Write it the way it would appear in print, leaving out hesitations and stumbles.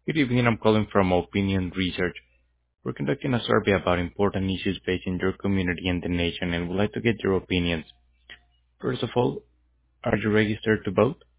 Good evening. I'm calling from Opinion Research. We're conducting a survey about important issues facing your community and the nation, and would like to get your opinions. First of all, are you registered to vote?